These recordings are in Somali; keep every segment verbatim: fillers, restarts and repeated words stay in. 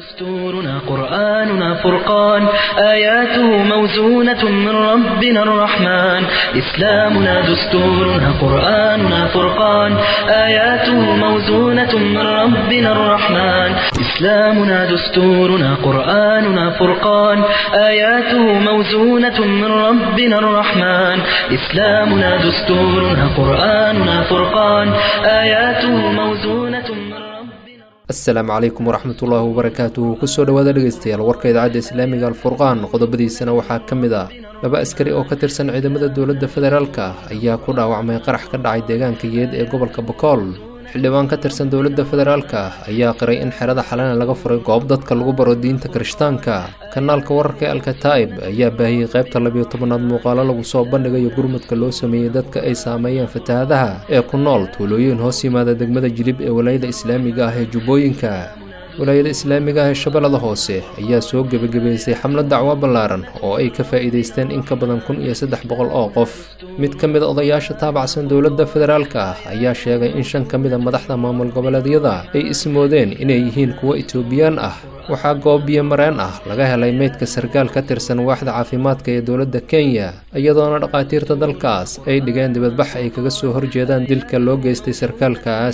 دستورنا قرآننا فرقان آياته موزونة من ربنا الرحمن إسلامنا دستورنا قرآننا فرقان آياته موزونة من ربنا الرحمن إسلامنا دستورنا قرآننا فرقان آياته موزونة من ربنا الرحمن إسلامنا دستورنا قرآننا فرقان آياته موزونة من ربنا السلام عليكم ورحمة الله وبركاته kusoo dhawaada dhageystayaal warka idaacadda islaamiga alfurqaan qodobadiisana waxaa ka mid ah laba askari oo ka tirsan ciidamada dowladda federaalka ayaa ku dhaawacmay qarax ka dhacay deegaanka yeed ee gobolka Bakool xildhibaan ka tirsan dowladda federaalka ayaa qiray in xerada xalana laga furay goob dadka lagu baro diinta kirishtaanka kanaalka wararka ee Al-Kataib ayaa baahiyay qaybta laba iyo tobanaad muuqaalo lagu soo bandhigayo gurmadka loo sameeyay dadka ay saameeyeen fatahaadaha ee ku nool tuulooyin hoos yimaada degmada Jilib ee wilaayada islaamiga ah ee Jubbooyinka wilaayada islaamiga ah ee Shabeellada Hoose ayaa soo gabagabeysay xamlad dacwo ballaaran oo ay ka faa'iideysteen in ka badan kun iyo saddex boqol oo qof mid ka mid ah odayaasha taabacsan dowladda federaalka ayaa sheegay in shan ka mid ah madaxda maamul goboleedyada ay ismoodeen inay yihiin kuwa Itoobiyaan ah waxaa goob biyo mareen ah laga helay meydka sarkaal ka tirsan waaxda caafimaadka ee dowladda Kenya iyadoona dhaqaatiirta dalkaas ay dhigeen dibadbax ay kaga soo horjeedaan dilka loo geystay sarkaalkaas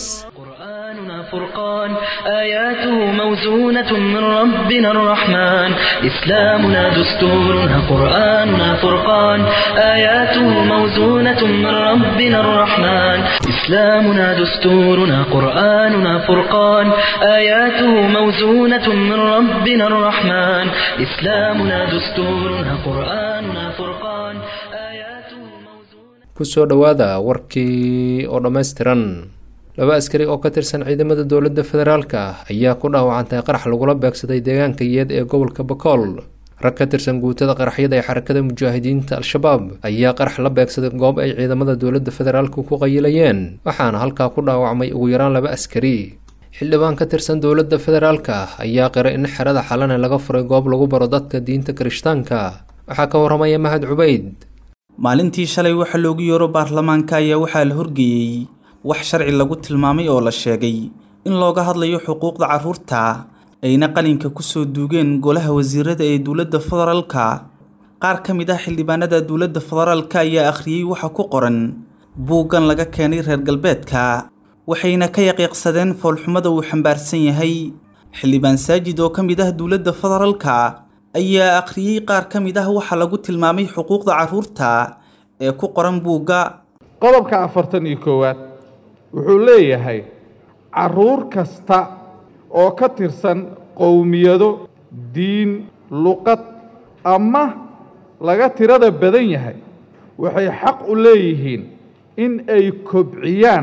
فرقان آياته موزونة من ربنا الرحمن إسلامنا دستورنا قرآننا فرقان آياته موزونة من ربنا الرحمن إسلامنا دستورنا قرآننا فرقان آياته موزونة من ربنا الرحمن إسلامنا دستورنا قرآننا فرقان آياته موزونة kusoo dhawaada warkii oo dhameystiran laba askari oo ka tirsan ciidamada dowladda federaalka ayaa ku dhaawacantay qarax lagula beegsaday deegaanka yeed ee gobolka Bakool rag ka tirsan guutada qaraxyada ee xarakada mujaahidiinta al-shabaab ayaa qarax la beegsaday goob ay ciidamada dowladda federaalka ku qayilayeen waxaana halkaa ku dhaawacmay ugu yaraan laba askari xildhibaan ka tirsan dowladda federaalka ayaa qiray in xerada xalana laga furay goob lagu baro dadka diinta kirishtaanka waxaa ka waramaya Mahad Cubayd maalintii shalay waxa loogu yeero baarlamaanka ayaa waxaa la horgeeyay wax sharci lagu tilmaamay oo la sheegay in looga hadlayo xuquuqda carruurta ayna qalinka ku soo duugeen golaha wasiirada ee dowladda federaalka qaar ka mid ah xildhibaanada dowladda federaalka ayaa akhriyay waxa ku qoran buuggan laga keenay reer galbeedka waxayna ka yaqiiqsadeen foolxumada uu xambaarsan yahay xildhibaan Saajid oo ka mid ah dowladda federaalka ayaa akhriyay qaar ka mid ah waxa lagu tilmaamay xuquuqda carruurta ee ku qoran buugga qodobka afartan iyo koowaad wuxuu leeyahay carruur kasta oo ka tirsan qowmiyado diin luqad ama laga tirada badan yahay waxay xaq u leeyihiin in ay kobciyaan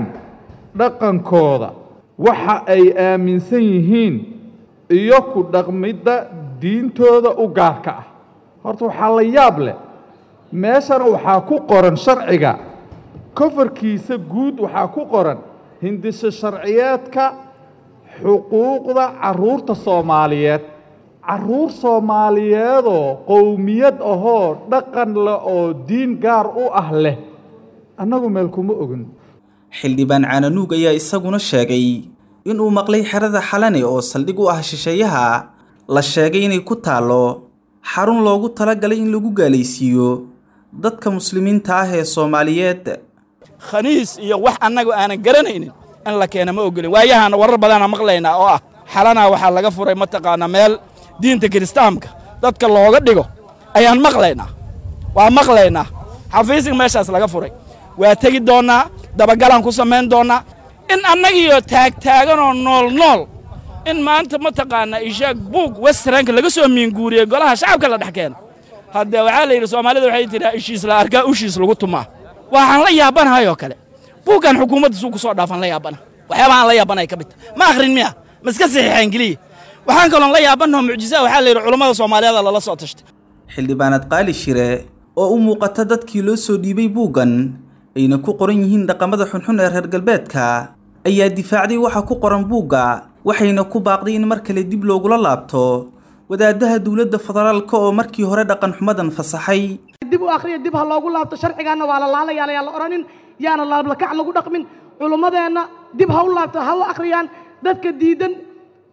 dhaqankooda waxa ay aaminsan yihiin iyo ku dhaqmidda diintooda u gaarka ah horta waxaa la yaab leh meeshana waxaa ku qoran sharciga kofarkiisa guud waxaa ku qoran hindisho sharciyeedka xuquuqda carruurta Soomaaliyeed carruur Soomaaliyeedoo qowmiyad ahoo dhaqan leh oo diin gaar u ah leh annagu meel kuma ogin xildhibaan Cananuug ayaa isaguna sheegay inuu maqlay xerada xalane oo saldhig u ah shisheeyaha la sheegay inay ku taalo xarun loogu talagalay in lagu gaalaysiiyo dadka muslimiinta ah ee Soomaaliyeed khaniis iyo wax annagu aanan garanaynin in la keena ma ogolin waayahana warar badan aan maqlaynaa oo ah xalana waxa laga furay mataqaana meel diinta kiristaanka dadka looga dhigo ayaan maqlaynaa waa maqlaynaa xafiiska meeshaas laga furay waa tagi doonaa dabagalan ku sameyn doonaa in annagiyo taag taagan oo nool nool in maanta mataqaana ishaag buug westernka laga soo miinguuriyay golaha shacabka la dhaxkeeno hadda waxa la yiri Soomaalida waxay tiraa ishiis la arkaa ushiis lagu tumaa waxaan la yaabanahay oo kale buugan xukuumadda soo ku soo dhaafan la yaabana waxyaabaha la yaabanay ka mid ma akhrin miya maska saxiixan galiye waxaan kaloo la yaabanahay mucjiso waxa la yiri culimada Soomaaliyeed la soo tashtay xildhibaanad qaali shire oo u muuqata dadkii loo soo dhiibay buugan ayna ku qoran yihiin dhaqamada xunxun ee reer galbeedka ayaa difaacday waxa ku qoran buugga waxayna ku baaqday in mar kale dib loogula laabto wadaadaha dawladda federaalka oo markii hore dhaqan xumadan fasaxay dib u akhriya dib ha loogu laabto sharcigaana waa la laalayaa la oranin yaana laab la kac lagu dhaqmin culimadeena dib ha u laabto ha u akhriyaan dadka diidan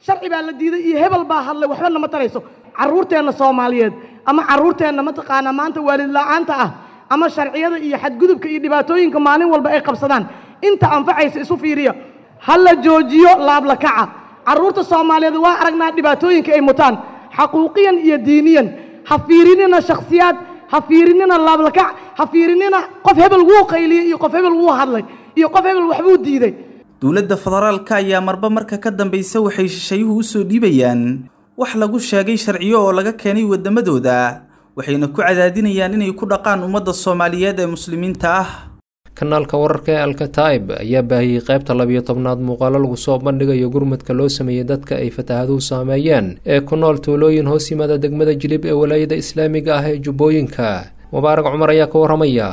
sharci baa la diiday iyo hebel baa hadlay waxba nama tarayso carruurteenna Soomaaliyeed ama carruurteenna mataqaana maanta waalid la'aanta ah ama sharciyada iyo xadgudubka iyo dhibaatooyinka maalin walba ay qabsadaan inta anfacaysa isu fiiriya hal joojiyo laab la kaca carruurta Soomaaliyeed waa aragnaa dhibaatooyinka ay mutaan xaquuqiyan iyo diiniyan ha fiirinina shakhsiyaad ha fiirinina laab la kac ha fiirinina qof hebel wuu qayliyay iyo qof hebel wuu hadlay iyo qof hebel waxbuu diiday dowladda federaalka ayaa marba marka ka dambaysa waxay shisheeyuhu u soo dhiibayaan wax lagu sheegay sharciyo oo laga keenay wadamadooda waxayna ku cadaadinayaan inay ku dhaqaan ummadda Soomaaliyeed ee muslimiinta ah kanaalka wararka ee Al-Kataib ayaa baahiyay qaybta labiyo tobnaad muuqaalo lagu soo bandhigayo gurmadka loo sameeyay dadka ay fatahaaduhu saameeyeen ee ku nool tuulooyin hoos yimaada degmada Jilib ee walaayada Islaamiga ah ee Jubbooyinka Mubaarak Cumar ayaa ka waramaya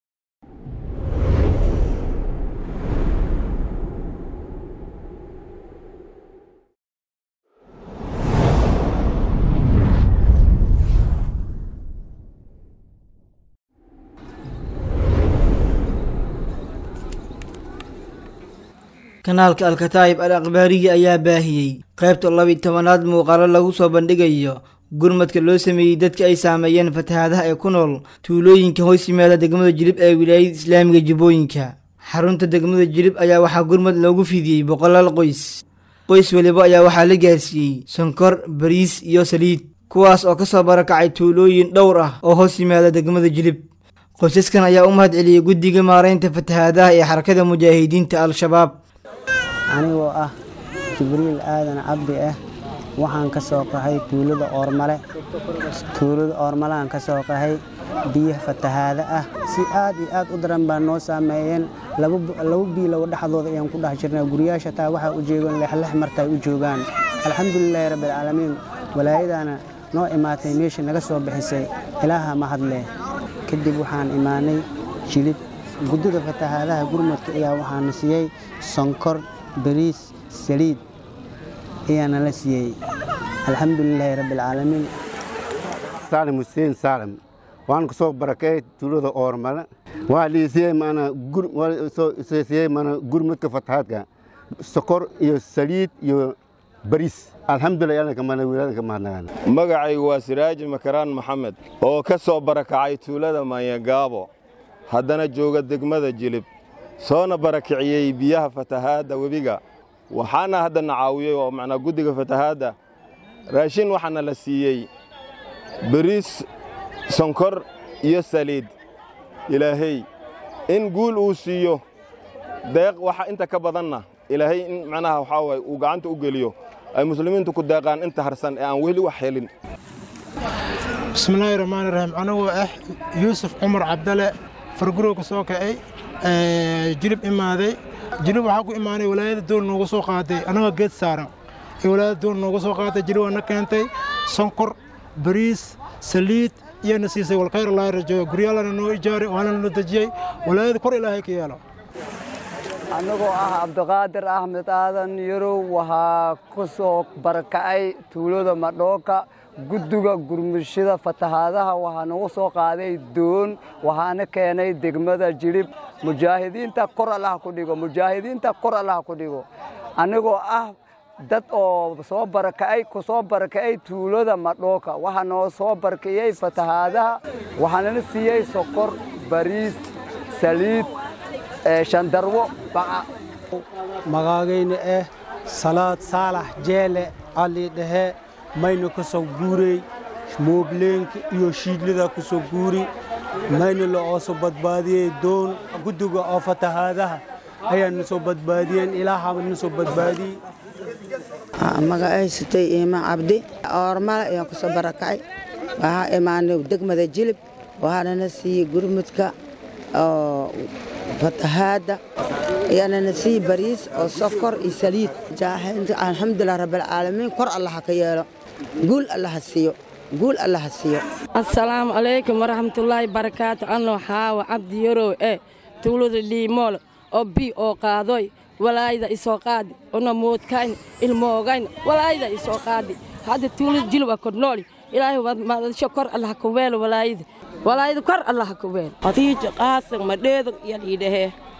kanaalka Al-Kataib al-Akhbaariga ayaa baahiyay qaybta labiyo tobnaad muuqaalo lagu soo bandhigayo gurmadka loo sameeyay dadka ay saameeyeen fatahaadaha ee ku nool tuulooyinka hoos yimaada degmada Jilib ee wilaayada Islaamiga Jubbooyinka xarunta degmada Jilib ayaa waxaa gurmad loogu fidiyay boqolaal qoys qoys waliba ayaa waxaa la gaarsiiyay sonkor bariis iyo saliid kuwaas oo ka soo barakacay tuulooyin dhowr ah oo hoos yimaada degmada Jilib qoysaskan ayaa u mahad celiyay guddiga maareynta fatahaadaha ee xarakada mujaahidiinta al-shabaab anigoo ah Jibriil Aadan Cabdi ah waxaan ka soo qahay tuulada Oormale tuulada Oormale aan ka soo qahay biyaha fatahaada ah si aad iyo aad u daran baa noo saameeyeen laba laba biilo dhaxdooda ayaan ku dhax jirnay guriyasha taa waxa u jeegan leexleex martay u joogaan alxamdulillaah rabbil caalamiin walaayadana noo imaatay meesha naga soo bixisay ilaaha ma hadle kadib waxaan imaanay Jilib guddida fatahaadaha gurmadka ayaa waxaan siiyay sonkor bariis saliid ayaan la siiyay alxamdulillaah rabbil caalamiin Salim Hussein Salim waan ku soo barakay tuulada Oormale waa liisay mana gur soo siiyay mana gurmadka fatahaadka sokor iyo saliid iyo bariis alxamdulillaah ana kama wiilada kama hadnaan magacaygu waa Siraaj Makaraan Maxamed oo ka soo barakacay tuulada Mayagaabo haddana jooga degmada Jilib soona barakiciyay biyaha fatahaada webiga waxaana hadda nacaawiyay oo macna guddiga fatahaada raashin waxaana la siiyay bariis sonkor iyo saliid ilaahay in guul uu siiyo deeq waxa inta ka badanna ilaahay in macnaha waxa way uu gacanta u geliyo ay muslimiintu ku deeqaan inta harsan ee aan weli wax helin bismillaahir rahmaanir rahiim anigu ah Yuusuf Umar Cabdale farguro ku soo kacay ee Jilib imaaday Jilib waxa ku imaanay walaayada doon noogu soo qaaday anaga geed saaran ee walaayada doon noogu soo qaaday Jilib wana keentay sonkor bariis saliid iyo nasiisay wal khayr Allah rajo guriyalana noo ijaari waana noo dajiyay walaayada kor Ilaahay ka yeelo anagoo ah Cabdiqaadir Ahmed Aadan Yarow waxa ku soo barakacay tuulada Madhooka guddiga gurmashada fatahaadaha waxa nagu soo qaaday doon waxaana keenay degmada Jilib mujaahidiinta kor Allah ku dhigo mujaahidiinta kor Allah ku dhigo anagoo ah dad oo soo barakacay ku soo barakacay tuulada Madhooka waxa noo soo barakayay fatahaadaha waxaana siiyay sokor bariis saliid ee shandarwo baca magagayna eh Salaad Saalax Jeele Ali Dhehe mayna ka soo guuray moobleenka iyo shiidlida ku soo guuri mayna la oo soo badbaadiyay doon guddiga oo fatahaadaha ayaan soo badbaadiyeen ilaaha na soo badbaadiyay magacaysatay Iimaan Cabdi Oormale ayaan ku soo barakacay waxa imaanay degmada Jilib waxaana na siiyay gurmadka oo fatahaada ayaana na siiyay bariis oo sokor iyo saliid jaahinta alxamdulillaah rabbil caalamiin kor Allah ka yeelo guul Allah siiyo guul Allah siiyo assalaamu alaykum waraxmatullaahi barakaatu anoo Xaawa Cabdi Yarow ee tuulada Liimool oo bi oo qaadoy walaayada isoo qaadi ona moodkaan ilmoogayn walaayada isoo qaadi hadda tuulada Jilib ka nool ilaahay ma shukr Allah ku weelo walaayada walaayada kor Allah ku weelo hadiija qaasan ma dheedo yaliidahe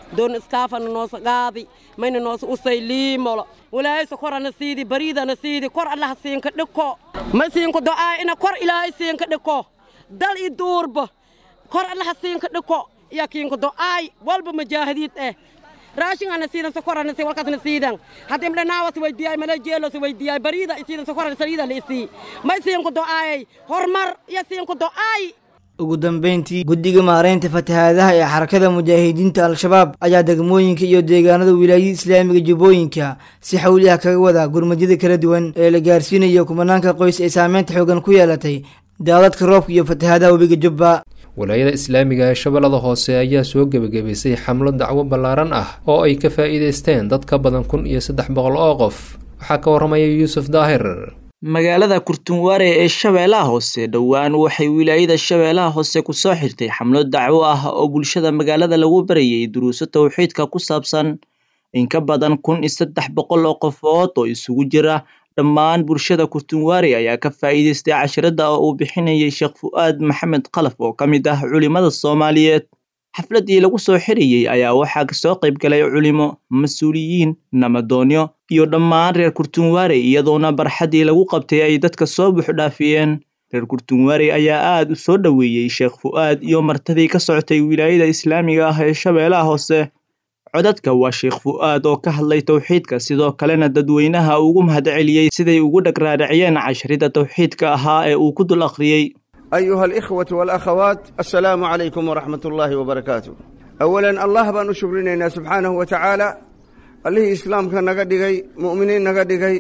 doon iskaafana noosa qaadi mayna noosa usay liimolo walaaysa korana siidi bariidana siidi kor allaha siinka dhiko ma siinka do'aa ina kor ilaahay siinka dhiko dal i duurba kor allaha siinka dhiko ya kiinka do'aay walba majaahidiid eh raashin ana siidan sokorana si walkasna siidan hadim dhanaawa si weydiiyay mala jeelo si weydiiyay bariida siidan sokorana saliida leesi ma siinka do'aay hormar ya siinka do'aay ugu dambeyntii guddiga maareynta fatahaadaha ee xarakada mujaahidiinta al-shabaab ayaa degmooyinka iyo deegaanada wilaayada islaamiga jubbooyinka si xawliha kaga wada gurmadyada kala duwan ee la gaarsiinayo kumanaanka qoys ee saameynta xoogan ku yeelatay daadadka roobka iyo fatahaadaha webiga jubba walaayada islaamiga ee shabeellada hoose ayaa soo gebagabaysay xamlo dacwo ballaaran ah oo ay ka faa'iidaysteen dad ka badan kun iyo saddex boqol oo qof waxaa ka warramaya yuusuf daahir magaalada kurtunwaare ee shabeellaha hoose dhowaan waxay wilaayada shabeellaha hoose ku soo xirtay xamlo dacwo ah oo bulshada magaalada lagu barayay duruuso tawxiidka ku saabsan in ka badan kun iyo saddex boqol oo qofood oo isugu jira dhammaan bulshada kurtunwaare ayaa ka faa'iidaystay casharada oo uu bixinayay Sheekh Fuaad Maxamed Qalaf oo ka mid ah culimada Soomaaliyeed xafladii lagu soo xiriyay ayaa waxaa ka soo qayb galay culimo mas'uuliyiin namadoonyo iyo dhammaan reer kurtunwaare iyadoona barxadii lagu qabtay ay dadka soo buux dhaafiyeen reer kurtunwaare ayaa aad u soo dhaweeyay Sheekh Fuaad iyo martadii ka socotay wilaayada islaamiga ah ee shabeellaha hoose codadka waa Sheekh Fuaad oo ka hadlay tawxiidka sidoo kalena dadweynaha ugu mahadceliyay siday ugu dhagraariciyeen casharida tawxiidka ahaa ee uu ku dul akhriyay أيها الإخوة والأخوات السلام عليكم ورحمة الله وبركاته أولا الله بأن شكرنا سبحانه وتعالى الله إسلام كان نقدقي مؤمنين نقدقي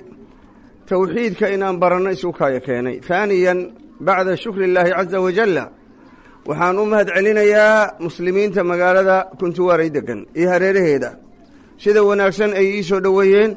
توحيد كإنان برنا سوكايا كيني ثانيا بعد شكر الله عز وجل وحان أمهد علينا يا مسلمين تمقال هذا كنت واردقا إيها ريره هذا سيدا وناكسن أيسو دويين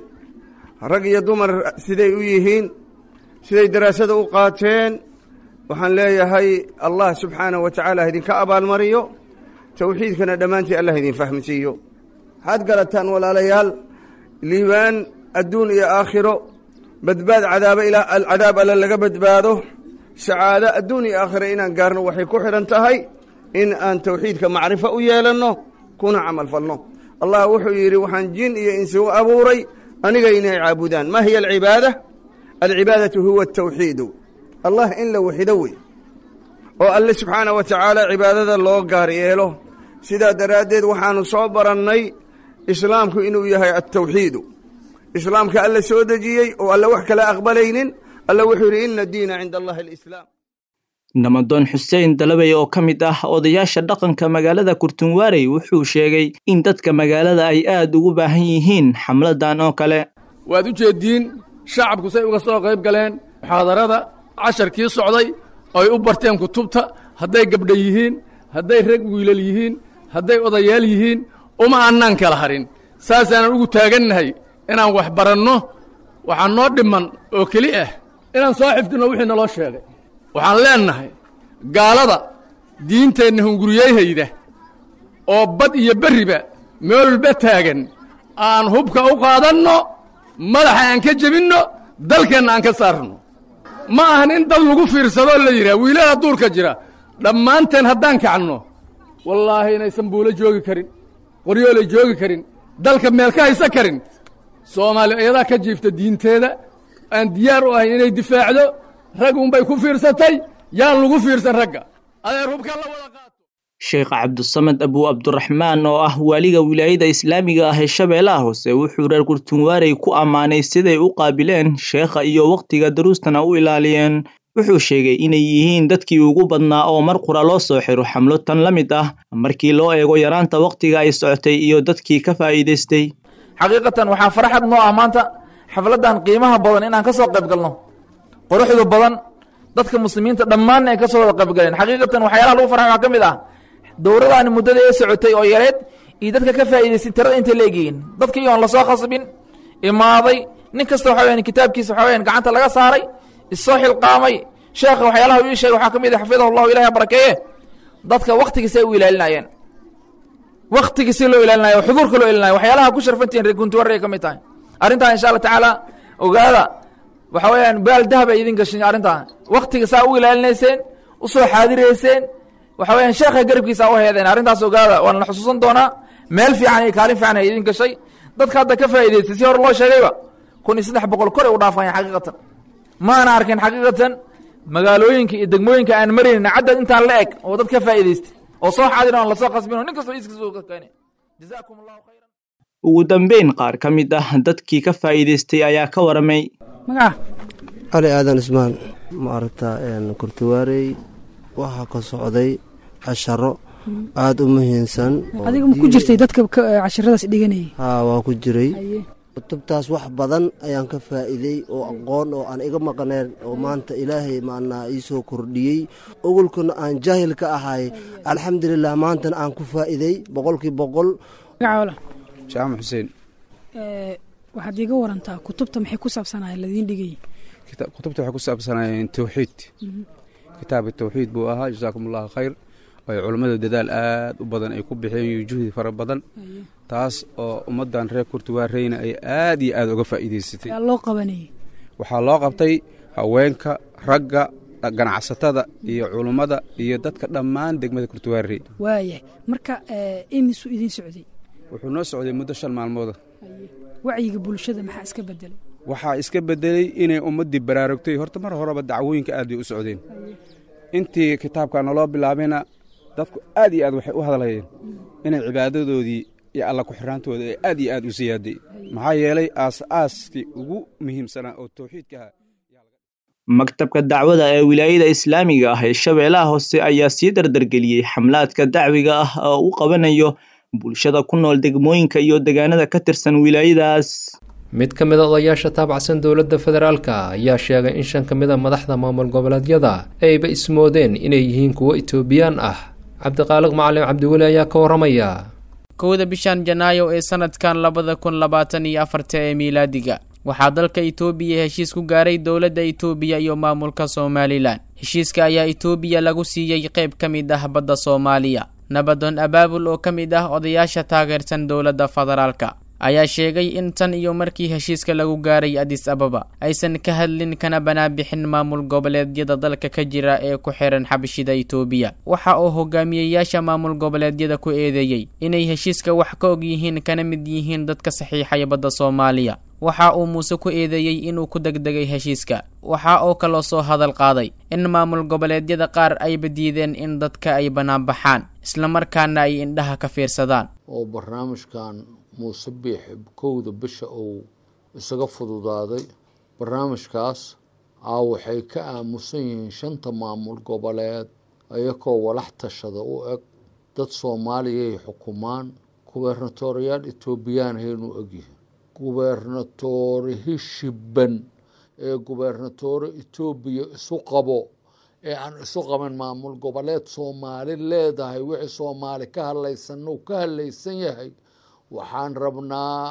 رقيا دمر سيدا يويهين سيدا دراسة أوقاتين waxaan leeyahay Allah subhanahu wa ta'ala idinka abaal mariyo tawxiidkana dhamaantii Allah idin fahmisiyo had galataan walaalayaal liibaan adduun iyo aakhiro badbaad cadaab ila alcadaab ala laga badbaado saada adduun iyo aakhiro inaan gaarno waxay ku xiran tahay in aan tawxiidka macrifo u yeelano kuna amal falno Allah wuxuu yiri waxaan jin iyo insi u abuuray aniga inay caabudaan ma hiya alcibaada alcibaadatu huwa at-tawxiid الله إن لو وحدوي والله سبحانه وتعالى عبادة الله قارئه سيدا درادد وحان صبرني إسلامك إنه يهي التوحيد إسلامك ألا سودجي وألا وحك لا أقبلين ألا وحر إن الدين عند الله الإسلام namadoon Xuseen Dalabay oo kamid ah odayaasha dhaqanka magaalada Kurtunwaare wuxuu sheegay in dadka magaalada ay aad ugu baahan yihiin xamladan oo kale waad u jeedin shacabku say uga soo qayb galeen xaadarada casharkii socday ay u barteen kutubta hadday gabdho yihiin hadday rag wiilal yihiin hadday odayaal yihiin uma aanan kala harin saasaan ugu taagannahay inaan wax baranno waxaan noo dhiman oo keli ah inaan soo xifdino wixii naloo sheegay waxaan leenahay gaalada diinteenna hunguriyeyhayda oo bad iyo berriba meel walba taagan aan hubka u qaadanno madaxa aan ka jebinno dalkeenna aan ka saarno ma ahan in dad lagu fiirsado la yidhaah wiilada duurka jira dhammaanteen haddaan kacno wallaahi inaysan buulo joogi karin qoryoolay joogi karin dalka meel ka haysa karin soomaali iyadaa ka jiifta diinteeda aan diyaar u ahayn inay difaacdo rag unbay ku fiirsatay yaan lagu fiirsan ragga adeer hubka la wada qaato Sheekh Cabdusamad Abu Abdurrahmaan oo ah waliga wilaayada islaamiga ah ee shabeellaha hoose wuxuu reer Kurtunwaare ku amaanay siday u qaabileen sheekha iyo waqtiga daruustana u ilaaliyeen wuxuu sheegay inay yihiin dadkii ugu badnaa oo mar qura loo soo xiro xamlo tan la mid ah markii loo eego yaraanta waqtiga ay socotay iyo dadkii ka faa'iideystay xaqiiqatan waxa farxad noo ah maanta xafladan qiimaha badan inaan ka soo qayb galno quruxda badan dadka muslimiinta dhammaan ay ka soo qayb galeen xaqiiqatan waxyaalaha lagu farxo waxa kamid ah dowladani muddada ay socotay oo yareed iyo dadka ka faa'iideystay tirada inta leegiin dadka iyoon la soo khasbin imaaday nin kasta waxa weeyaan kitaabkiisa waxa weeyaan gacanta laga saaray isoo xilqaamay sheekha waxyaalaha uu sheegay waxa kamid ah xafidahu Allah ilaahay barakeeye dadka waqtigiisa ay u ilaalinayeen waqtigiisa loo ilaalinayo xuduurka loo ilaalinayo waxyaalaha ku sharfantiin reer Kurtunwaare kamid tahay arrinta insha Allah taala ogaada waxa weeyaan baal dahab ay idin gashin arrinta waqtigiisa u ilaalinayseen u soo xaadireyseen waxa weeyaan sheekha garabkiisa u heedeen arrintaas ogaada waan la xusuusan doonaa meel fiican iyo kaalin fiican ay idin gashay dadka hadda ka faa'iidaystay si hor loo sheegayba kun iyo saddex boqol kor ay u dhaafayaan xaqiiqatan maana arkin xaqiiqatan magaalooyinka iyo degmooyinka aan maraynin cadad intaan la eg oo dad ka faa'iidaystay oo soo xaadir aan la soo qasbin oo nin kastoo iska soo keenay jazaakum allahu khayran. ugu dambeyn qaar ka mid ah dadkii ka faa'iidaystay ayaa ka waramay. magaca ali aadan ismaan maaragta kurtuwaarey waxaa ka socday casharo aada u muhiimsan. adiga ma ku jirtay dadka casharadaas dhiganayay? haa waa ku jiray. kutubtaas wax badan ayaan ka faa'iiday oo aqoon oo aan iga maqneen oo maanta ilaahay maanaa ii soo kordhiyey ogolkuna aan jaahil ka ahay alxamdulilah maantana aan ku faa'iiday boqolkii boqol. magacaawala jaamac xuseen. waxaad iga warantaa kutubta maxay ku saabsanayeen ladiin dhigayay? kutubta waxay ku saabsanayeen tawxiid. kitaab tawxiid buu ahaa jazaakum allahu khayr. ay culammada dadaal aad u badan ay ku bixiyeen juhdi fara badan taas oo ummaddan reer kurtuwaareyna ay aad iyo aad uga faa'iidaysatay. loo qabanayay waxaa loo qabtay haweenka ragga ganacsatada iyo culummada iyo dadka dhammaan degmada kurtuwaarey. waaya marka imisu idin socday? wuxuu noo socday muddo shan maalmooda. wacyiga bulshada maxaa iska bedelay? waxaa iska bedelay inay ummaddii baraarugtay. horta mar horeba dacwooyinka aad bay u socdeen. intii kitaabka naloo bilaabayna dadku aad iyo aad waxay u hadlayeen inay cibaadadoodii iyo alla ku xiraantooda ay aad iyo aad u siyaaday. maxaa yeelay aas-aaskii ugu muhiimsanaa oo tawxiidka ahaa. maktabka dacwada ee wilaayada islaamiga ah ee shabeellaha hoose ayaa sii dardargeliyey xamlaadka dacwiga ah oo u qabanayo bulshada ku nool degmooyinka iyo deegaanada ka tirsan wilaayadaas. mid ka mid a odayaasha taabacsan dowladda federaalka ayaa sheegay in shan ka mid a madaxda maamul goboleedyada ayba ismoodeen inay yihiin kuwo itoobiyaan ah. cabdiqaaliq macalin cabdiweli ayaa ka waramaya. kowda bishan janaayo ee sanadkan labada kun labaatan iyo afarta ee miilaadiga waxaa dalka itoobiya heshiis ku gaaray dowladda itoobiya iyo maamulka somalilan. heshiiska ayaa itoobiya lagu siiyey qayb ka mid ah badda soomaaliya. nabadoon abaabul oo ka mid ah odayaasha taageersan dowladda federaalka ayaa sheegay in tan iyo markii heshiiska lagu gaaray Addis Ababa aysan ka hadlin kana banaanbixin maamul goboleedyada dalka ka jira ee ku xiran xabashida Itoobiya. waxa uu hogaamiyayaasha maamul goboleedyada ku eedeeyay inay heshiiska wax ka og yihiin kana mid yihiin dadka saxiixaya badda Soomaaliya. waxa uu Muuse ku eedeeyay inuu ku degdegay heshiiska. waxa uu kaloo soo hadal qaaday in maamul goboleedyada qaar ay badiideen in dadka ay banaanbaxaan isla markaana ay indhaha ka fiirsadaan. oo barnaamijkan muuse biix kowda bisha uu isaga fududaaday. barnaamijkaas aa waxay ka aamusan yihiin shanta maamul goboleed ayakoo walax tashada u eg dad soomaaliyay xukumaan. gubernatoriyaal etoobiyaan haynu egyihiin. gubernatoore hishiban ee gubernatoore etoobiya isu qabo ee aan isu qaban maamul goboleed soomaali leedahay. wixii soomaali ka hadlaysanna uu ka hadlaysan yahay. waxaan rabnaa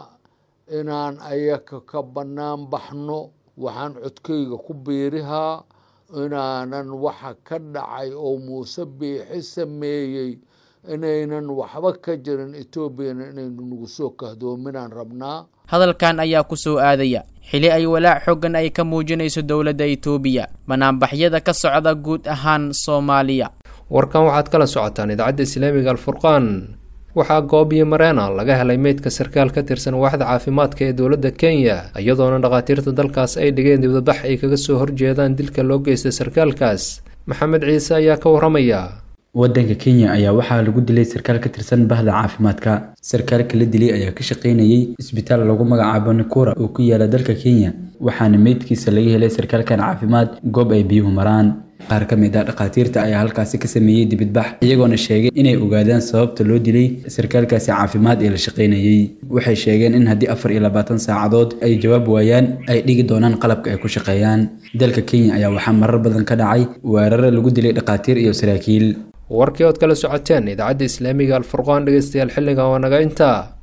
inaan ayaka ka bannaan baxno. waxaan codkayga ku biirihaa inaanan waxa ka dhacay oo muuse biixi sameeyey inaynan waxba ka jirin etoobiyana inaynu nagu soo kahdoominaan rabnaa. hadalkan ayaa ku soo aadaya xili ay walaac xoogan ay ka muujinayso dowladda Itoobiya banaanbaxyada ka socda guud ahaan Soomaaliya. warkan waxaad kala socotaan idaacadda islaamiga alfurqaan. waxaa goobiyo mareena laga helay meydka sarkaal ka tirsan waaxda caafimaadka ee dowladda Kenya iyadoona dhaqaatiirta dalkaas ay dhigeen dibadbax ay kaga soo horjeedaan dilka loo geystay sarkaalkaas. maxamed ciise ayaa ka waramaya. waddanka Kenya ayaa waxaa lagu dilay sarkaal ka tirsan bahda caafimaadka. sarkaalka la dilay ayaa ka shaqeynayay isbitaal lagu magacaabo Nakura oo ku yaala dalka Kenya, waxaana meydkiisa laga helay sarkaalkan caafimaad goob ay biyuhu maraan. qaar ka mid ah dhaqaatiirta ayaa halkaasi ka sameeyay dibadbax iyagoona sheegay inay ogaadaan sababta loo dilay sarkaalkaasi caafimaad ee la shaqeynayay. waxay sheegeen in haddii afar iyo labaatan saacadood ay jawaab waayaan ay dhigi doonaan qalabka ay ku shaqeeyaan. dalka Kenya ayaa waxaa marar badan ka dhacay weeraro lagu dilay dhaqaatiir iyo saraakiil. warkii ood kala socoteen idaacadda islaamiga alfurqaan dhegeystayaal xilligan waa naga intaa.